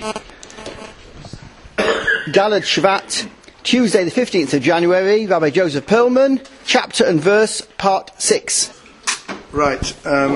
Daled Shvat, Tuesday the 15th of January, Rabbi Joseph Perlman, chapter and verse, part 6. Right,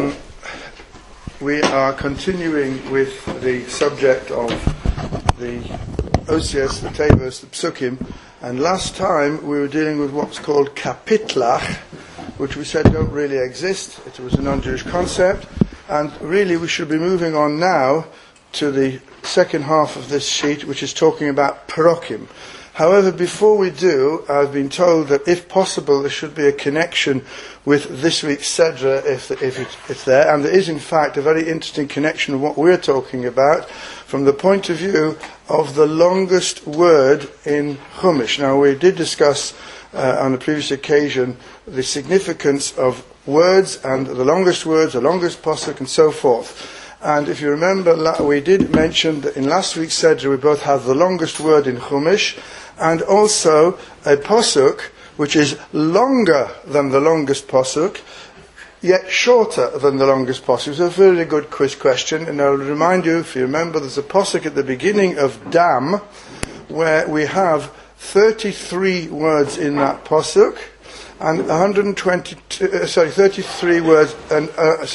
we are continuing with the subject of the Osias, the Tevos, the Psukim, and last time we were dealing with what's called Kapitlach, which we said don't really exist. It was a non-Jewish concept, and really we should be moving on now to the second half of this sheet, which is talking about Parokim. However, before we do, I've been told that if possible there should be a connection with this week's Sedra if it's there, and there is in fact a very interesting connection of what we're talking about from the point of view of the longest word in Chumash. Now, we did discuss on a previous occasion the significance of words and the longest pasuk and so forth. And if you remember, we did mention that in last week's Sedra we both have the longest word in Chumash and also a pasuk which is longer than the longest pasuk, yet shorter than the longest pasuk. It's a very good quiz question, and I'll remind you, if you remember, there's a pasuk at the beginning of Dam where we have 33 words in that pasuk, and 33 words and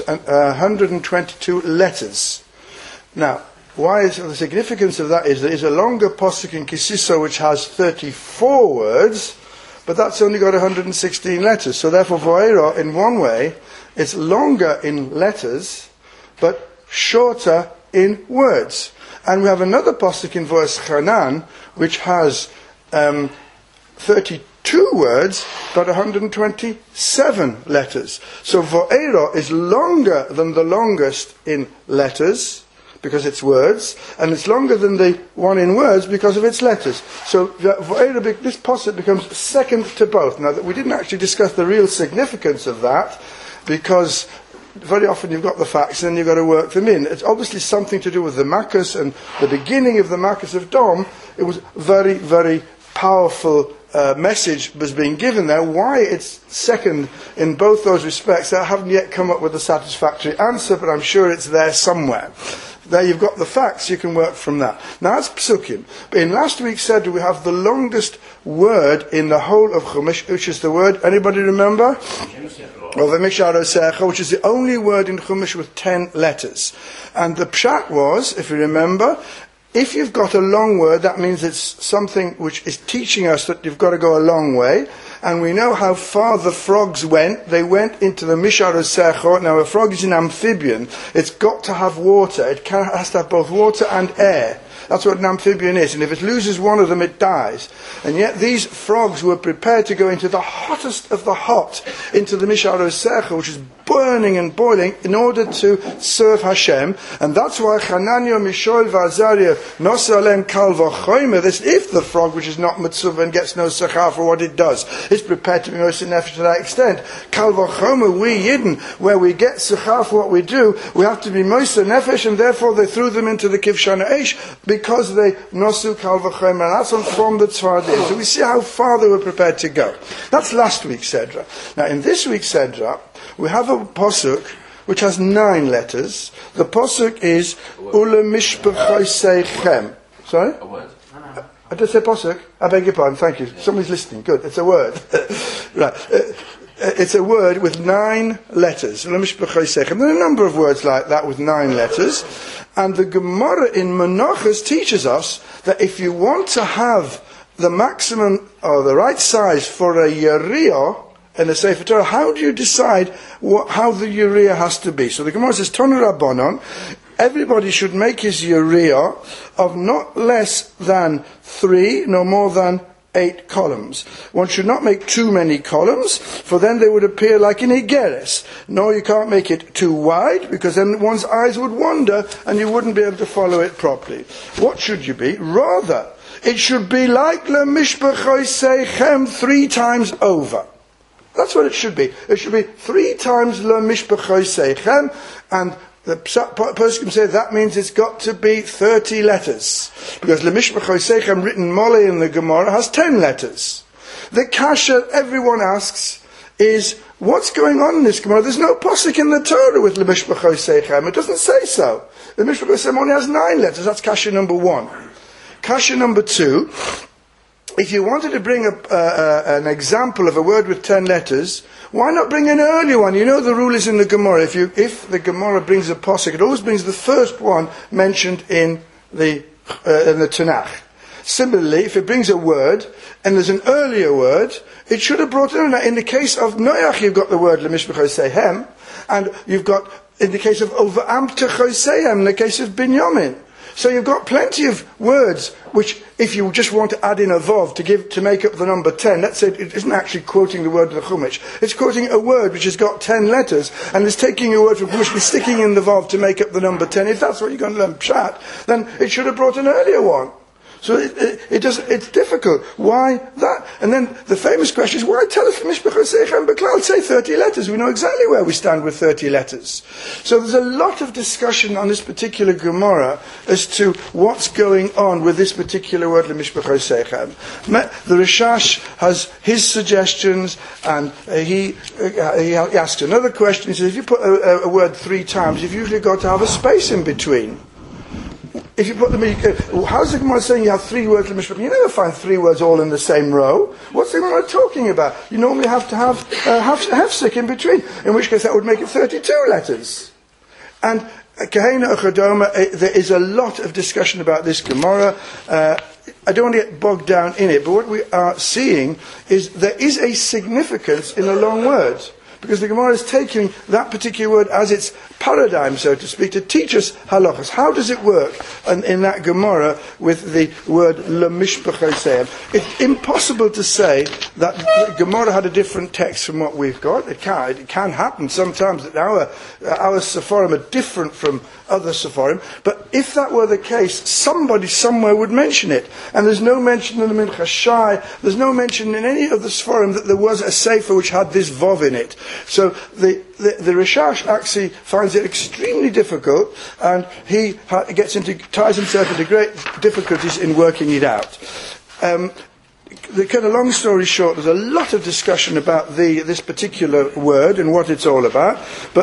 122 letters. Now, why is the significance of that is there is a longer pasuk in Kisiso which has 34 words, but that's only got 116 letters. So therefore, Vo'era, in one way, it's longer in letters, but shorter in words. And we have another pasuk in Vo'ez Chanan which has 32 words, but 127 letters. So Vo'era is longer than the longest in letters, because it's words, and it's longer than the one in words because of its letters. So Vo'era, this pasuk becomes second to both. Now, we didn't actually discuss the real significance of that, because very often you've got the facts and then you've got to work them in. It's obviously something to do with the Makkas and the beginning of the Makkas of Dom. It was very, very powerful message was being given there. Why it's second in both those respects, I haven't yet come up with a satisfactory answer, but I'm sure it's there somewhere. There you've got the facts, you can work from that. Now that's Psukim. But in last week's Sedra we have the longest word in the whole of Chumash, which is the word, anybody remember? Of Misharosecha, which is the only word in Chumash with 10 letters. And the pshat was, if you remember, if you've got a long word, that means it's something which is teaching us that you've got to go a long way. And we know how far the frogs went. They went into the Misharosecha. Now, a frog is an amphibian. It's got to have water. It has to have both water and air. That's what an amphibian is. And if it loses one of them, it dies. And yet these frogs were prepared to go into the hottest of the hot, into the Misharosecha, which is burning and boiling, in order to serve Hashem. And that's why Hananiah, Mishael, Azariah, Nosa Alem Kal Vachomer, this, if the frog, which is not mitzvah and gets no sechar for what it does, is prepared to be Moshe Nefesh to that extent. Kal Vachomer, we Yidden, where we get sechar for what we do, we have to be Moshe Nefesh, and therefore they threw them into the Kivshana Eish, because they Nosu Kal Vachomer, and that's from the Tzvardim. So we see how far they were prepared to go. That's last week's Sedra. Now in this week's Sedra, we have a pasuk which has 9 letters. The pasuk is Ule Mishpachoseichem. Sorry? A word. I did say pasuk? I beg your pardon, thank you. Somebody's listening. Good, it's a word. Right. It's a word with 9 letters. Ule Mishpachoseichem. There are a number of words like that with 9 letters. And the Gemara in Menachos teaches us that if you want to have the maximum or the right size for a Yeriah in the Sefer Torah, how do you decide how the Yeriah has to be? So the Gemara says, Tonu Rabbanon, everybody should make his Yeriah of not less than 3, no more than 8 columns. One should not make too many columns, for then they would appear like an Igeres. No, you can't make it too wide, because then one's eyes would wander and you wouldn't be able to follow it properly. What should you be? Rather, it should be like Le Mishpachoseichem 3 times over. That's what it should be. It should be 3 times Le Mishpachoseichem, and the person say that means it's got to be 30 letters. Because Le Mishpachoseichem, written Mole in the Gemara, has 10 letters. The kasha everyone asks is, what's going on in this Gemara? There's no posuk in the Torah with Lemishpachos Seichem. It doesn't say so. The Lemishpachos Seichem only has 9 letters. That's kasha number 1. Kasha number 2, if you wanted to bring an example of a word with 10 letters, why not bring an earlier one? You know the rule is in the Gemara. If the Gemara brings a posuk, it always brings the first one mentioned in the Tanakh. Similarly, if it brings a word and there's an earlier word, it should have brought it in. In the case of Noach, you've got the word Lemishpachos Seichem, and you've got, in the case of Ova'amta Choseim, in the case of Binyamin. So you've got plenty of words which, if you just want to add in a vav to make up the number 10, let's say it isn't actually quoting the word of the Chumash, it's quoting a word which has got 10 letters, and it's taking a word from Chumash and sticking in the vav to make up the number 10. If that's what you're going to learn pshat, then it should have brought an earlier one. So it's difficult. Why that? And then the famous question is, why tell us Mishpachos Seichem B'klal? Say 30 letters. We know exactly where we stand with 30 letters. So there's a lot of discussion on this particular Gemara as to what's going on with this particular word, Mishpachos Seichem. The Rishash has his suggestions, and he asked another question. He says, if you put a word 3 times, you've usually got to have a space in between. If you put them in, how's the Gemara saying you have 3 words in Mishpachos? You never find 3 words all in the same row. What's the Gemara talking about? You normally have to have hefsek in between, in which case that would make it 32 letters. And Kahena Uchadoma, there is a lot of discussion about this Gemara. I don't want to get bogged down in it, but what we are seeing is there is a significance in a long word. Because the Gemara is taking that particular word as its paradigm, so to speak, to teach us halachas. How does it work in that Gemara with the word Lemishpachos Seichem? It's impossible to say that the Gemara had a different text from what we've got. It can happen sometimes that our Sepharim are different from other Sepharim, but if that were the case, somebody somewhere would mention it. And there's no mention in the Minchas Shai, there's no mention in any of the Sepharim that there was a Sefer which had this Vav in it. So the Rishash actually finds it extremely difficult, and he ties himself into great difficulties in working it out. The kind of long story short, there's a lot of discussion about this particular word and what it's all about. But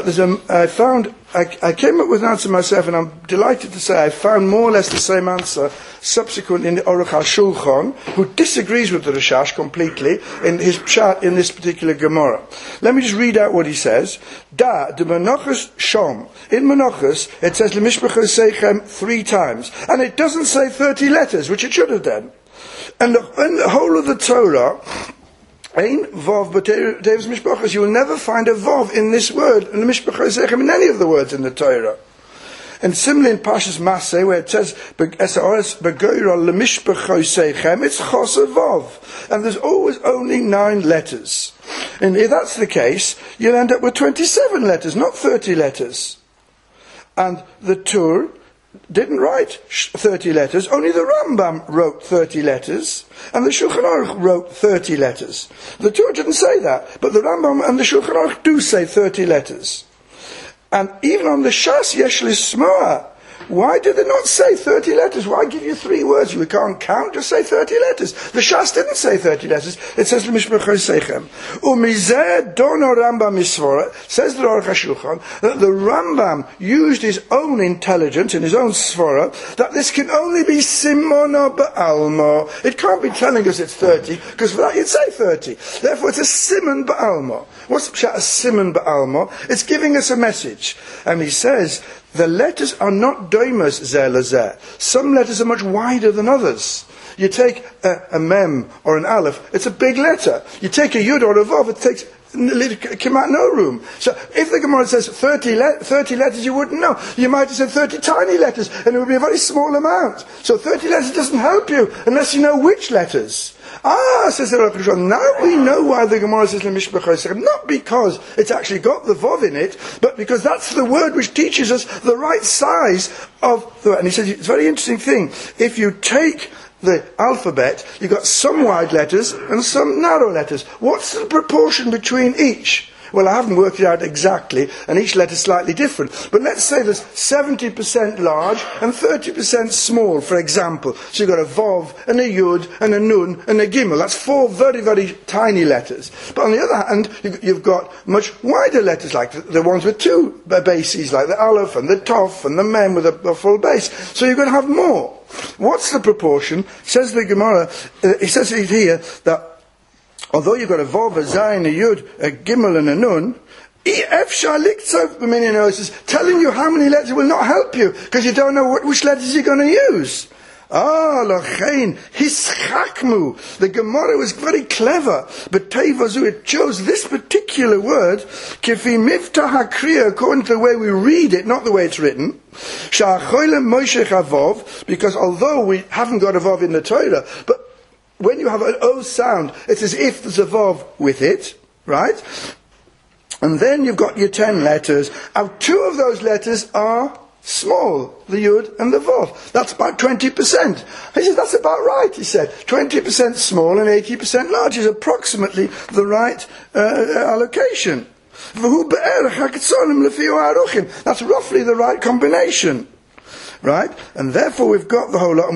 I came up with an answer myself, and I'm delighted to say I found more or less the same answer subsequent in the Aruch HaShulchan, who disagrees with the Rishash completely in his pshat in this particular Gemara. Let me just read out what he says. Da de Menachos Shom. In Menachos, it says Lemishpachos Seichem 3 times, and it doesn't say 30 letters, which it should have done. And in the whole of the Torah, Ein Vav B'Tevis Mishpachos, you will never find a Vav in this word, in the Mishpachos Seichem, in any of the words in the Torah. And similarly in Pashas Maseh, where it says Esaoris Begoira Lemishpachos Seichem, it's Chos a Vav, and there's always only 9 letters. And if that's the case, you'll end up with 27 letters, not 30 letters. And the Tur didn't write 30 letters, only the Rambam wrote 30 letters, and the Shulchan Aruch wrote 30 letters. The Torah didn't say that, but the Rambam and the Shulchan Aruch do say 30 letters. And even on the Shas Yesh Lismoa, why did they not say 30 letters? Why give you 3 words? You can't count, just say 30 letters. The Shas didn't say 30 letters. It says Lemishpachos Seichem. Umizeh dono Rambam misvora, says the Aruch HaShulchan, that the Rambam used his own intelligence in his own svara, that this can only be Simona Ba'alma. It can't be telling us it's 30, because for that you'd say 30. Therefore it's a Simon Ba'alma. What's a Simon Ba'alma? It's giving us a message. And he says, the letters are not doimus zeh lazeh. Some letters are much wider than others. You take a mem or an aleph, it's a big letter. You take a yud or a vav, it takes no room. So if the Gemara says 30 letters, you wouldn't know. You might have said 30 tiny letters, and it would be a very small amount. So 30 letters doesn't help you unless you know which letters. Says the Aruch HaShulchan, now we know why the Gemara says Lemishpachos Seichem, not because it's actually got the vav in it, but because that's the word which teaches us the right size of the word. And he says, it's a very interesting thing. If you take the alphabet, you've got some wide letters and some narrow letters. What's the proportion between each? Well, I haven't worked it out exactly, and each letter is slightly different. But let's say there's 70% large and 30% small, for example. So you've got a Vov, and a Yud, and a Nun, and a Gimel. That's 4 very, very tiny letters. But on the other hand, you've got much wider letters, like the ones with 2 bases, like the Aleph, and the Tov, and the Mem with a full base. So you're going to have more. What's the proportion? Says the Gemara, it says it here, that although you've got a Vov, a Zayin, a Yud, a Gimel, and a Nun, telling you how many letters will not help you, because you don't know which letters you're going to use. Lachein, hischakmu. The Gemara was very clever, but Tevazu, it chose this particular word, kifi miftah hakriya, according to the way we read it, not the way it's written. Sha'achoylem moishech avov, because although we haven't got a Vov in the Torah, but when you have an O sound, it's as if there's a Vov with it, right? And then you've got your 10 letters. Now, 2 of those letters are small, the Yud and the Vov. That's about 20%. He says, that's about right, he said. 20% small and 80% large is approximately the right allocation. That's roughly the right combination. Right? And therefore we've got the whole lot.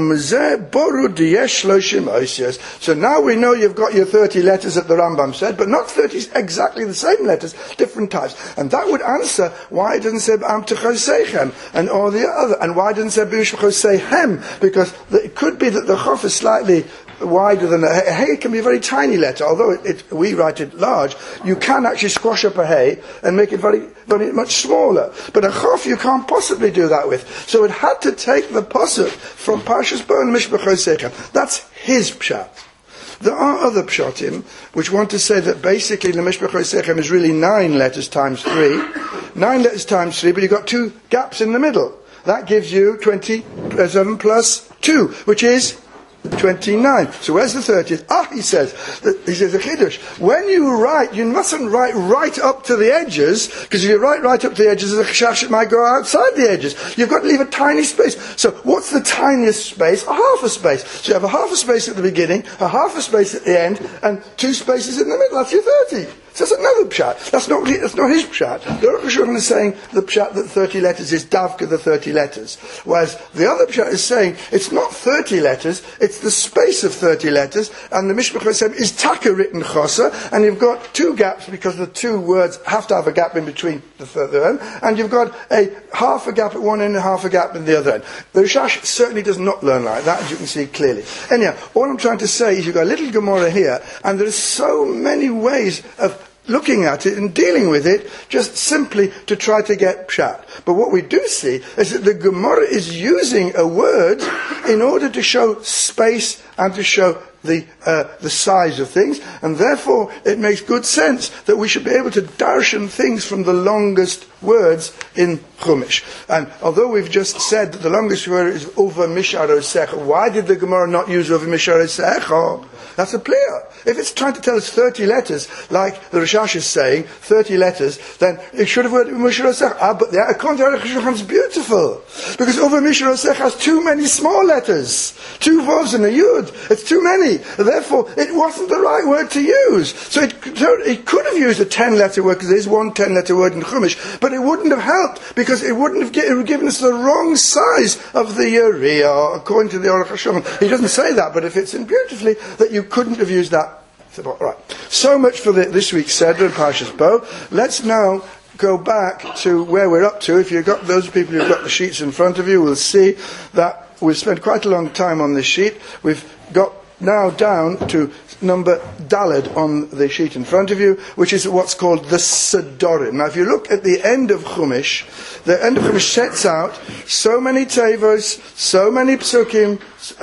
So now we know you've got your 30 letters that the Rambam said, but not 30 exactly the same letters, different types. And that would answer why it doesn't say B'am Techosechem and all the other, and why it doesn't say B'Ushchosechem, because it could be that the Chof is slightly wider than a Hey can be a very tiny letter, although we write it large. You can actually squash up a Hey and make it very, very much smaller. But a Chof you can't possibly do that with. So it had to take the pasuk from Parshas Bo and Mishbechosechem. That's his pshat. There are other pshatim which want to say that basically the Mishbechosechem is really 9 letters times 3. 9 letters times 3, but you've got 2 gaps in the middle. That gives you 27 plus 2, which is 29. So where's the 30th? He says a chiddush. When you write, you mustn't write right up to the edges, because if you write right up to the edges, the chashash might go outside the edges. You've got to leave a tiny space. So what's the tiniest space? A half a space. So you have a half a space at the beginning, a half a space at the end, and 2 spaces in the middle. That's your 30. So that's another pshat. That's not his pshat. The Aruch HaShulchan is saying the pshat that 30 letters is davka the 30 letters. Whereas the other pshat is saying it's not 30 letters, it's the space of 30 letters, and the Mishbechosechem is taka written chosa, and you've got 2 gaps because the 2 words have to have a gap in between the further end, and you've got a half a gap at one end and half a gap at the other end. The Rishash certainly does not learn like that, as you can see clearly. Anyhow, all I'm trying to say is you've got a little Gemara here, and there are so many ways of looking at it and dealing with it, just simply to try to get pshat. But what we do see is that the Gemara is using a word in order to show space and to show the size of things, and therefore it makes good sense that we should be able to darshan things from the longest words in Chumash. And although we've just said that the longest word is Uva Misharosech, why did the Gemara not use Uva Misharosech? That's a player. If it's trying to tell us 30 letters, like the Rishash is saying, 30 letters, then it should have worded Misharosech. But the account of Aruch HaShulchan is beautiful, because Uva Misharosech has too many small letters, 2 Vovs and a Yud. It's too many. Therefore, it wasn't the right word to use. So it could have used a 10-letter word, because there's one 10-letter word in Chumash, but it wouldn't have helped, because it would have given us the wrong size of the Uriah, according to the Aruch HaShulchan. He doesn't say that, but it fits in beautifully that you couldn't have used that. Right. So much for this week's Seder and Parshas Bo. Let's now go back to where we're up to. If you've got those people who've got the sheets in front of you, will see that we've spent quite a long time on this sheet. We've got now down to number Daled on the sheet in front of you, which is what's called the Sedorim. Now if you look at the end of Chumash, the end of Chumash sets out so many tevos, so many psukim,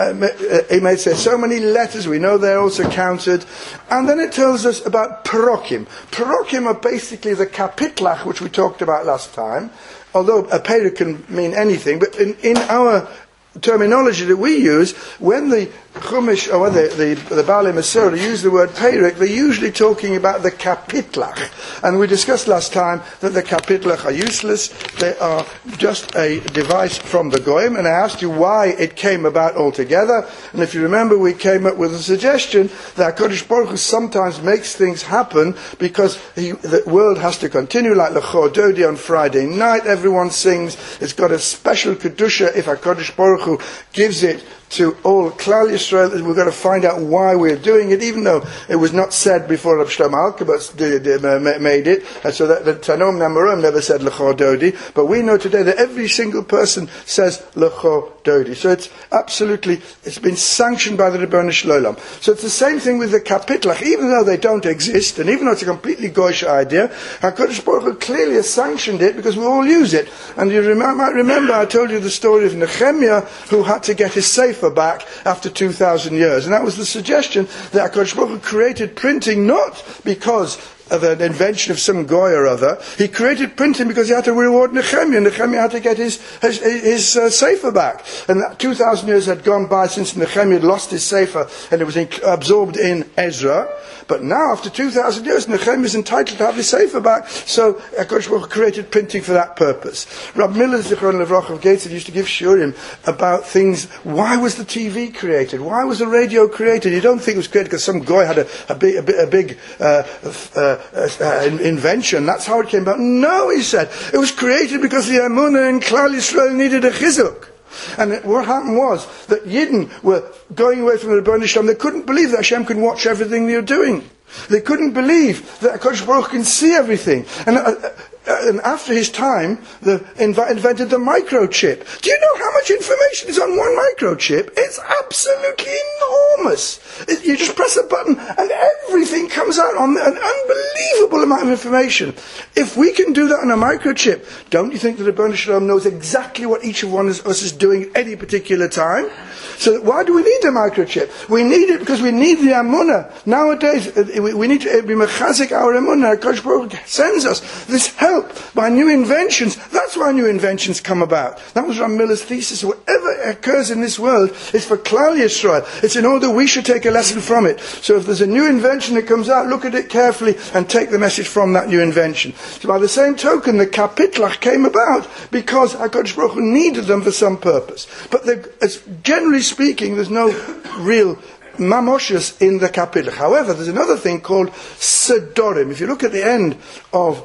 he may say so many letters, we know they're also counted, and then it tells us about parokim. Parokim are basically the kapitlach, which we talked about last time, although a perek can mean anything, but in our terminology that we use, when the Chumash, or the Baalei Masorah use the word Perek, they're usually talking about the Kapitlach. And we discussed last time that the Kapitlach are useless. They are just a device from the Goyim. And I asked you why it came about altogether. And if you remember, we came up with a suggestion that HaKadosh Baruch Hu sometimes makes things happen because the world has to continue, like L'chor Dodi on Friday night. Everyone sings. It's got a special Kedusha if HaKadosh Baruch Hu gives it to all Klal Yisrael. We've got to find out why we're doing it, even though it was not said before Rav Shlomo Alkabetz made it, and so that the Tanom Namorim never said L'chor Dodi, but we know today that every single person says L'chor Dodi. So it's been sanctioned by the Rebbeinu Shlolom. So it's the same thing with the Kapitlach, even though they don't exist, and even though it's a completely goyish idea, HaKadosh Baruch Hu clearly has sanctioned it because we all use it. And you might remember I told you the story of Nehemiah, who had to get his safe back after 2,000 years. And that was the suggestion that HaKadosh Baruch Hu created printing not because of an invention of some goy or other. He created printing because he had to reward Nehemiah. Nehemiah had to get his sefer back. And that 2,000 years had gone by since Nehemiah had lost his sefer and it was absorbed in Ezra. But now, after 2,000 years, Nehemiah is entitled to have his sefer back. So HaKadosh Baruch Hu created printing for that purpose. Rab Miller Zichron Levrach of Gateshead used to give shiurim about things. Why was the TV created? Why was the radio created? You don't think it was created because some guy had a big invention. That's how it came about. No, he said. It was created because the Emunah in Klal Yisrael needed a chizuk. And what happened was that Yidden were going away from the Rebbeinu Shalom. They couldn't believe that Hashem can watch everything they're doing. They couldn't believe that HaKadosh Baruch Hu can see everything. And after his time, they invented the microchip. Do you know how much information is on one microchip? It's absolutely enormous. You just press a button and everything comes out on an unbelievable amount of information. If we can do that on a microchip, don't you think that the Rebbeinu Shalom knows exactly what each of one of us is doing at any particular time? So why do we need a microchip? We need it because we need the Amunah. Nowadays, we need to be mechazik our Amunah. HaKadosh Baruch Hu sends us this help by new inventions. That's why new inventions come about. That was Ram Miller's thesis. Whatever occurs in this world is for Klal Yisrael. It's in order we should take a lesson from it. So if there's a new invention that comes out, look at it carefully and take the message from that new invention. So by the same token, the Kapitlach came about because HaKadosh Baruch Hu needed them for some purpose. But generally speaking, there's no real mamoshus in the Kapitlach. However, there's another thing called Sedorim. If you look at the end of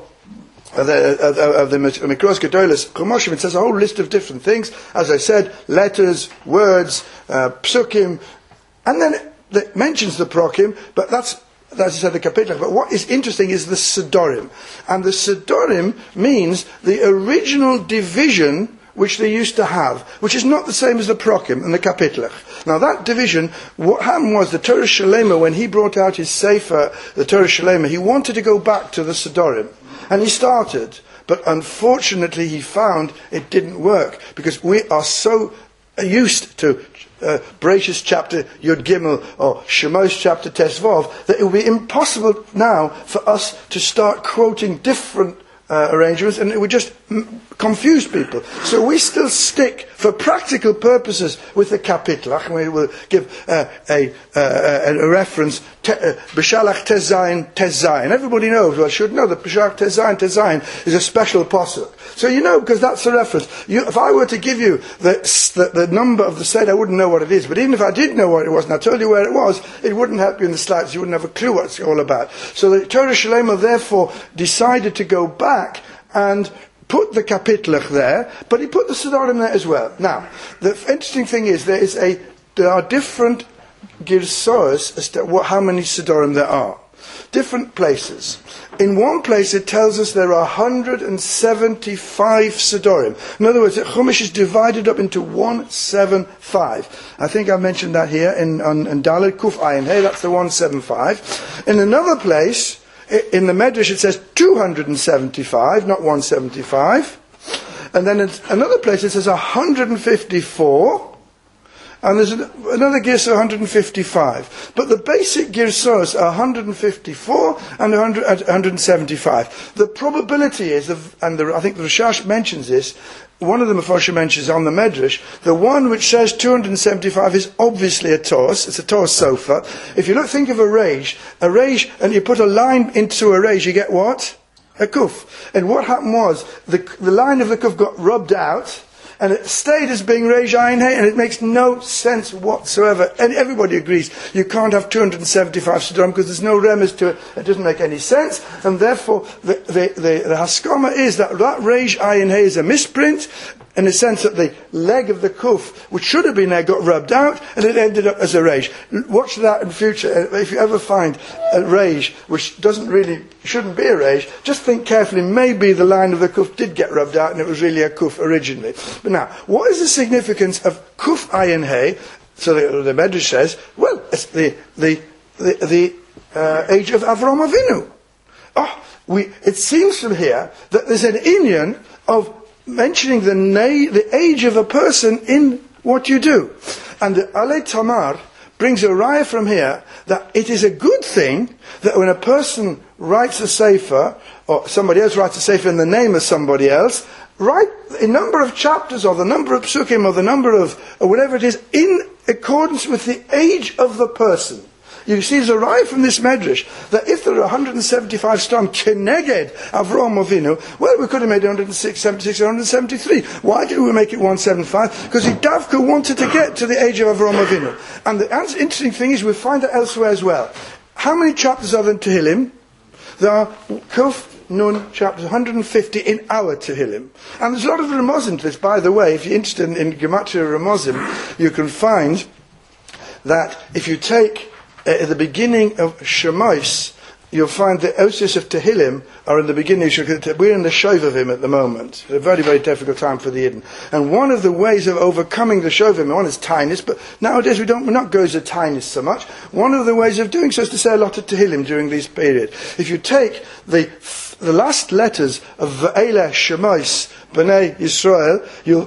the Mikros Gedolos Chumoshim, it says a whole list of different things. As I said, letters, words, psukim, and then it mentions the prokim, but that's, as I said, the Kapitlach. But what is interesting is the Sedorim. And the Sedorim means the original division which they used to have, which is not the same as the Prokim and the Kapitlach. Now that division, what happened was the Torah Shalema, when he brought out his Sefer, the Torah Shalema, he wanted to go back to the Sedorim. And he started, but unfortunately he found it didn't work, because we are so used to Bereshis chapter Yud Gimel or Shemos chapter Tesvav that it would be impossible now for us to start quoting different arrangements, and it would just confuse people. So we still stick, for practical purposes, with the Kapitlach, and we will give a reference, B'shalach Tezayin, Tezayin. Everybody knows, well, should know that B'shalach Tezayin, Tezayin is a special pasuk. So you know, because that's the reference. If I were to give you the number of the Seder, I wouldn't know what it is. But even if I did know what it was, and I told you where it was, it wouldn't help you in the slightest. You wouldn't have a clue what it's all about. So the Torah Shalema therefore decided to go back and put the Kapitlach there, but he put the Sedorim there as well. Now, the interesting thing is there are different Girsos as to how many Sedorim there are. Different places. In one place it tells us there are 175 Sedorim. In other words, the Chumash is divided up into 175. I think I mentioned that here in Dalet Kuf Ayin Hey, that's the 175. In another place, in the Medrash it says 275, not 175. And then in another place it says 154. And there's another Girsa 155. But the basic Girsos are 154 and 175. The probability is, I think the Rashash mentions this, one of the Mefarshim mentions on the Medrash, the one which says 275 is obviously a tos. It's a tos sofa. If you think of a reish, and you put a line into a reish, you get what? A kuf. And what happened was, the line of the kuf got rubbed out, and it stayed as being reish ayin hey, and it makes no sense whatsoever. And everybody agrees you can't have 275 sidram because there's no remez to it. It doesn't make any sense, and therefore the haskama is that reish ayin hey is a misprint, in the sense that the leg of the kuf, which should have been there, got rubbed out, and it ended up as a reish. Watch that in future. If you ever find a reish which shouldn't be a reish, just think carefully. Maybe the line of the kuf did get rubbed out, and it was really a kuf originally. But now, what is the significance of kuf ayin hey? So the Medrash says, well, it's the age of Avram Avinu. It seems from here that there's an inyan of mentioning the age of a person in what you do. And the Alei Tamar brings a raya from here that it is a good thing that when a person writes a sefer, or somebody else writes a sefer in the name of somebody else, write a number of chapters or the number of psukim or the number of, or whatever it is, in accordance with the age of the person. You see, there's a raya from this medrash that if there are 175 stram keneged Avraham Avinu, well, we could have made it 176, 173. Why did we make it 175? Because Davka wanted to get to the age of Avraham Avinu. And the interesting thing is, we find that elsewhere as well. How many chapters are there in Tehillim? There are Kuf Nun chapters 150 in our Tehillim. And there's a lot of Ramazim to this, by the way. If you're interested in Gematria Ramazim, you can find that if you take at the beginning of Shemais, you'll find the Osios of Tehillim are in the beginning. We're in the Shovavim at the moment. It's a very, very difficult time for the Yidden. And one of the ways of overcoming the Shovavim, one is Tainus, but nowadays we're not going to Tainus so much. One of the ways of doing so is to say a lot of Tehillim during this period. If you take the last letters of V'eleh Shemais B'nai Yisrael, you'll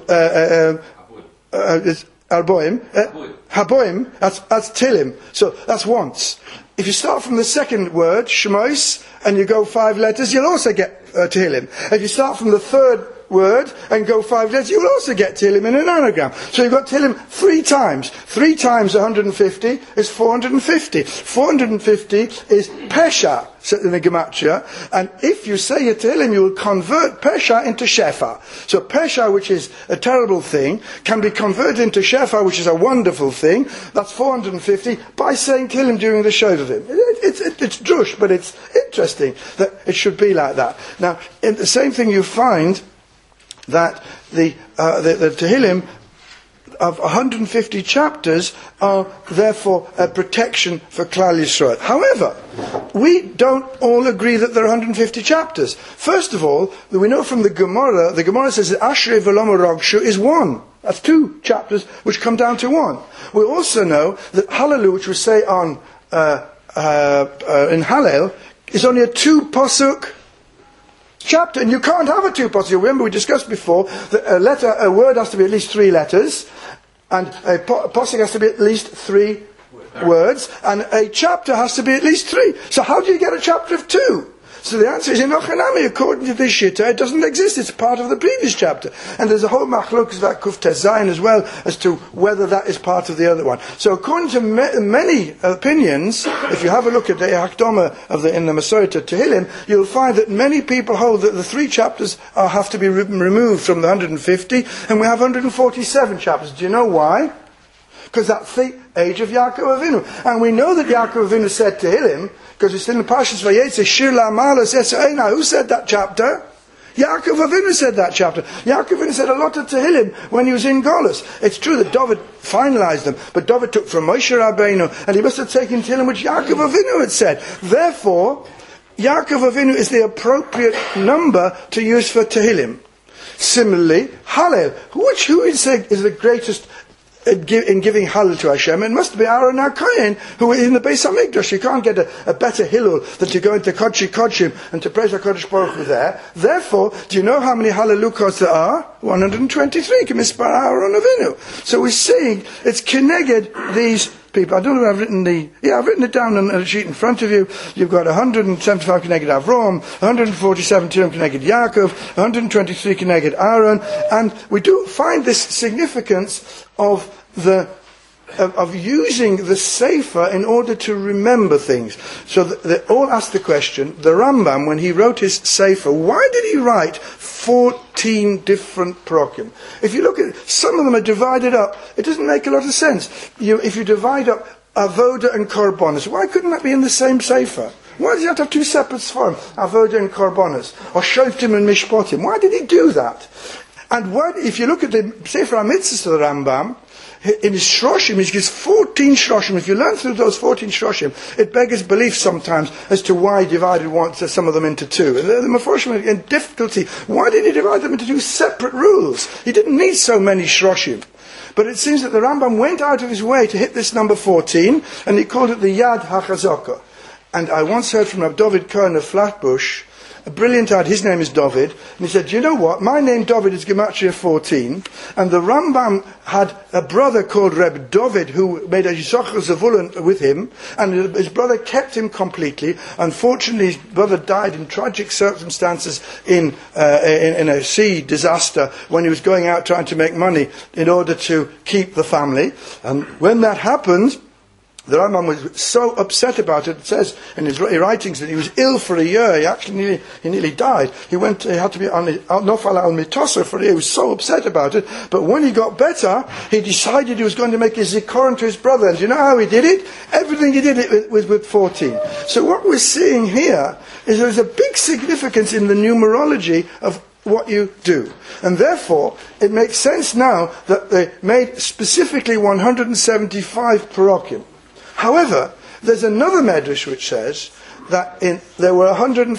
Haboim, that's Tillim. So that's once. If you start from the second word, Shemais, and you go 5 letters, you'll also get Tehillim. If you start from the third word and go 5 letters, you'll also get Tehillim in an anagram. So you've got Tehillim 3 times. 3 times 150 is 450. 450 is Pesha in the Gematria. And if you say a Tehillim, you will convert Pesha into Shefa. So Pesha, which is a terrible thing, can be converted into Shefa, which is a wonderful thing. That's 450 by saying Tehillim during the Shovavim. It's drush, but it's interesting that it should be like that. Now, in the same thing you find that the Tehillim of 150 chapters are therefore a protection for Klal Yisrael. However, we don't all agree that there are 150 chapters. First of all, we know from the Gemara says that Ashrei V'Lo Rogshu is 1. That's 2 chapters which come down to 1. We also know that Hallelu, which we say on in Hallel, is only a 2 pasuk chapter, and you can't have a 2 pasuk. Remember, we discussed before that a word has to be at least 3 letters, and a pasuk has to be at least 3 words, and a chapter has to be at least 3. So how do you get a chapter of 2? So the answer is in Ochanami, according to this Shitta, it doesn't exist. It's part of the previous chapter. And there's a whole machlokas about Kuf Tezayin as well, as to whether that is part of the other one. So according to many opinions, if you have a look at the Hakdama in the Masorah Tehillim, you'll find that many people hold that the 3 chapters have to be removed from the 150, and we have 147 chapters. Do you know why? Because that's the age of Yaakov Avinu. And we know that Yaakov Avinu said Tehillim, because it's in the Parshas Vayetze, Shir La'amalos Esaina. Who said that chapter? Yaakov Avinu said that chapter. Yaakov Avinu said a lot of Tehillim when he was in Golus. It's true that David finalized them, but David took from Moshe Rabbeinu, and he must have taken Tehillim which Yaakov Avinu had said. Therefore, Yaakov Avinu is the appropriate number to use for Tehillim. Similarly, Hallel, who is the greatest in giving Hallel to Hashem, it must be Aaron HaKohen, who is in the Beis HaMikdash. You can't get a better Hillel than to go into Kodesh Kodshim and to praise HaKadosh Baruch Hu there. Therefore, do you know how many Hallelujahs there are? 123, K'mispar Aaron Avinu. So we're seeing it's Keneged these people. I don't know if I've written I've written it down on a sheet in front of you. You've got 175 Keneged Avram, 147 Tirim Keneged Yaakov, 123 Keneged Aaron, and we do find this significance of using the Sefer in order to remember things. So they all ask the question, the Rambam, when he wrote his Sefer, why did he write 14 different parokim? If you look at it, some of them are divided up. It doesn't make a lot of sense. If you divide up Avoda and Korbanos, why couldn't that be in the same Sefer? Why does he have to have two separate Sforim, Avoda and Korbanos, or Shoftim and Mishpotim? Why did he do that? And if you look at the Sefer HaMitzvahs of the Rambam, in his Shroshim, he gives 14 Shroshim. If you learn through those 14 Shroshim, it beggars belief sometimes as to why he divided some of them into two. And the Meforshim are in difficulty. Why did he divide them into two separate rules? He didn't need so many Shroshim. But it seems that the Rambam went out of his way to hit this number 14, and he called it the Yad HaChazaka. And I once heard from Rabbi David Cohen of Flatbush, a brilliant ad, his name is David, and he said, do you know what, my name David is Gematria 14, and the Rambam had a brother called Reb David who made a Yisachar Zavulun with him, and his brother kept him completely. Unfortunately, his brother died in tragic circumstances in a sea disaster when he was going out trying to make money in order to keep the family. And when that happened, the Rambam was so upset about it. It says in his writings that he was ill for a year. He actually nearly died. He had to be on Nofal al Mitosa for a year. He was so upset about it. But when he got better, he decided he was going to make a zikaron to his brother. And do you know how he did it? Everything he did it with 14. So what we're seeing here is there's a big significance in the numerology of what you do. And therefore, it makes sense now that they made specifically 175 parokim. However, there's another medrash which says that there were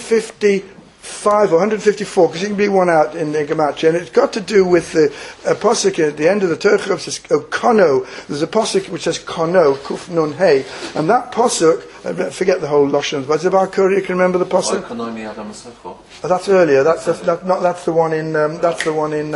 155 or 154, because you can be one out in the Gematria, and it's got to do with the posuk at the end of the Torah. It says Kono. There's a posuk which says Kono, Kuf Nun Hey, and that posuk, I forget the whole Lashon, but Zabar Kuri, you can remember the posuk? That's earlier. That's the one in. I'm talking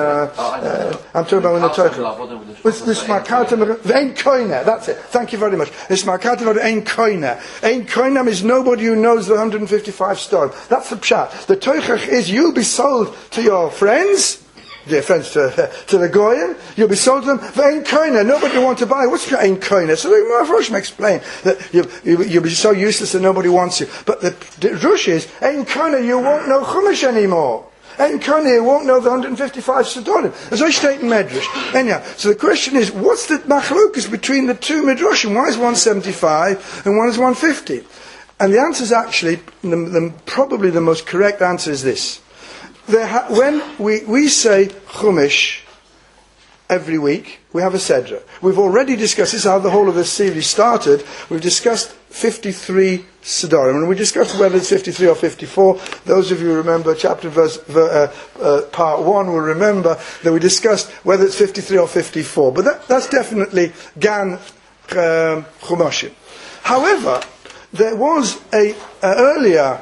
about in the Torah. This Markatem Ein Koine. That's it. Thank you very much. This Markatem Ein Koine. Ein Koine is nobody who knows the 155 storm. That's the pshat. The Toichach is you'll be sold to your friends. Dear friends, to the Goyim, you'll be sold to them. Ve'ein koina, nobody will want to buy. What's your ein koina? So the Meforshim explain that you'll be so useless that nobody wants you. But the rush is ein koina, you won't know Chumash anymore. Ein koina, you won't know the 155 Sidorim. As I state in Medrash. Anyhow, so the question is, what's the machlokus between the two Midrashim? Why is 175 and one is 150? And the answer is actually, probably the most correct answer is this. When we say Chumash every week, we have a Sedra. We've already discussed, this is how the whole of this series started, we've discussed 53 Sidorim, and we discussed whether it's 53 or 54. Those of you who remember chapter verse, part 1 will remember that we discussed whether it's 53 or 54. But that's definitely Gan Chumashim. However, there was an earlier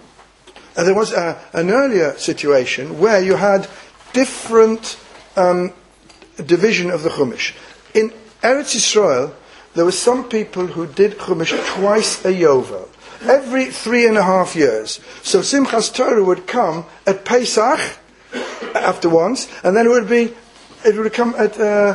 situation where you had different division of the Chumash. In Eretz Yisrael, there were some people who did Chumash twice a Yovel, every 3.5 years. So Simchas Torah would come at Pesach after once, and then it would come in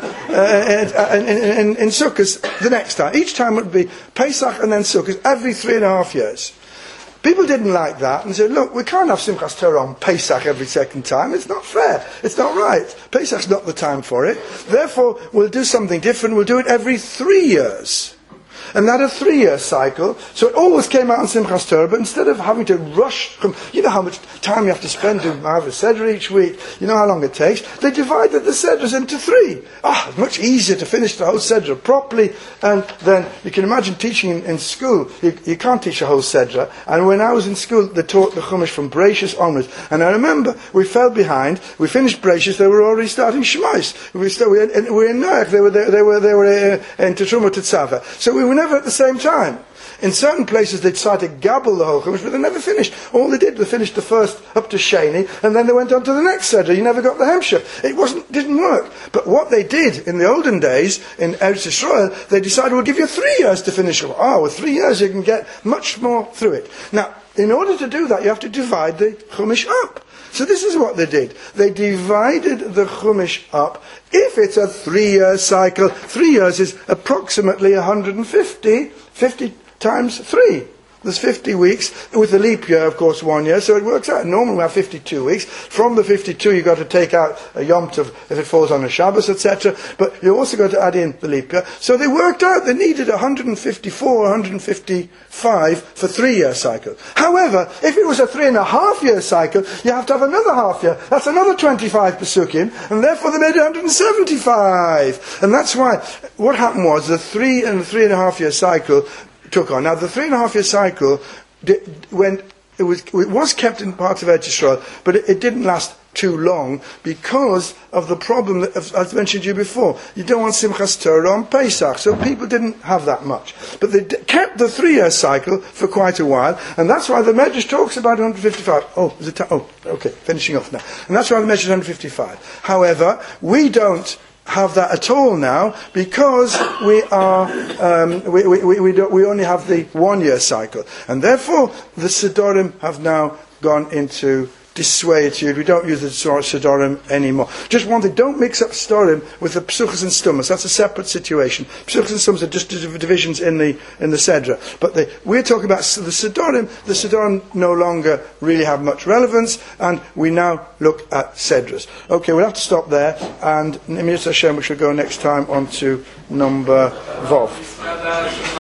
Sukkot the next time. Each time it would be Pesach and then Sukkot every 3.5 years. People didn't like that and said, look, we can't have Simchas Torah on Pesach every second time. It's not fair. It's not right. Pesach's not the time for it. Therefore, we'll do something different. We'll do it every 3 years. And that a 3-year cycle, so it always came out on Simchas Torah, but instead of having to rush, you know how much time you have to spend to have a Seder each week, you know how long it takes, they divided the Seders into 3. Much easier to finish the whole Seder properly, and then you can imagine teaching in school, you can't teach a whole Seder, and when I was in school, they taught the Chumash from Bereishis onwards, and I remember, we fell behind, we finished Bereishis, they were already starting Shemais. We were in Noach, they were in Tetruma Tetzava. So we were never at the same time. In certain places they'd try to gabble the whole Chumash, but they never finished. All they did was finish the first up to Sheni, and then they went on to the next Seder. You never got the Hemshech. It didn't work. But what they did in the olden days, in Eretz Yisrael, they decided, we'll give you 3 years to finish it. With 3 years you can get much more through it. Now, in order to do that, you have to divide the Chumash up. So this is what they did. They divided the Chumash up. If it's a 3-year cycle, 3 years is approximately 150, 50 times 3. There's 50 weeks, with the leap year, of course, 1 year, so it works out. Normally we have 52 weeks. From the 52, you've got to take out a Yom Tov if it falls on a Shabbos, etc. But you also got to add in the leap year. So they worked out they needed 154, 155 for 3-year cycle. However, if it was a 3.5-year cycle, you have to have another half year. That's another 25 Pesukim, and therefore they made it 175. And that's why, what happened was, the 3 and the 3.5-year cycle took on. Now, the 3.5-year cycle, it was kept in parts of Eretz Yisrael, but it didn't last too long because of the problem that I've mentioned to you before. You don't want Simchas Torah on Pesach, so people didn't have that much. But they kept the 3-year cycle for quite a while, and that's why the Medrash talks about 155. Okay, finishing off now. And that's why the Medrash is 155. However, we don't have that at all now because we only have the 1-year cycle, and therefore the Sidorim have now gone into dissuaditude. We don't use the Sidorim anymore. Just one thing, don't mix up Sidorim with the Psuchas and Stumas. That's a separate situation. Psuchas and Stumas are just divisions in the Sedra. But we're talking about the Sidorim. The Sidorim no longer really have much relevance, and we now look at Sedras. Okay, we'll have to stop there, and Nimius Hashem, we shall go next time on to number Vov.